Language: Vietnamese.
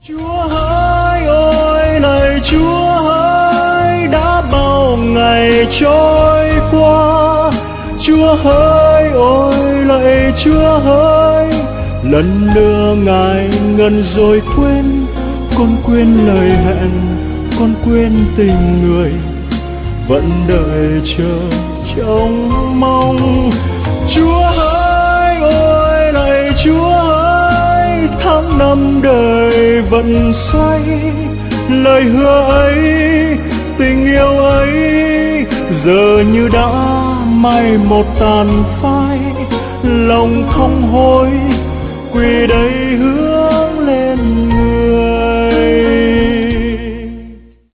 Chúa hỡi ôi lạy Chúa hỡi, đã bao ngày trôi qua. Chúa hỡi ôi lạy Chúa hỡi, lần nữa Ngài ngần rồi quên. Con quên lời hẹn, con quên tình người, vẫn đợi chờ trông mong. Chúa hỡi ôi lạy Chúa hỡi, tháng năm đời vẫn xoay. Lời hứa ấy, tình yêu ấy, giờ như đã mai một tàn phai. Lòng không hối, quỳ đây hướng lên người.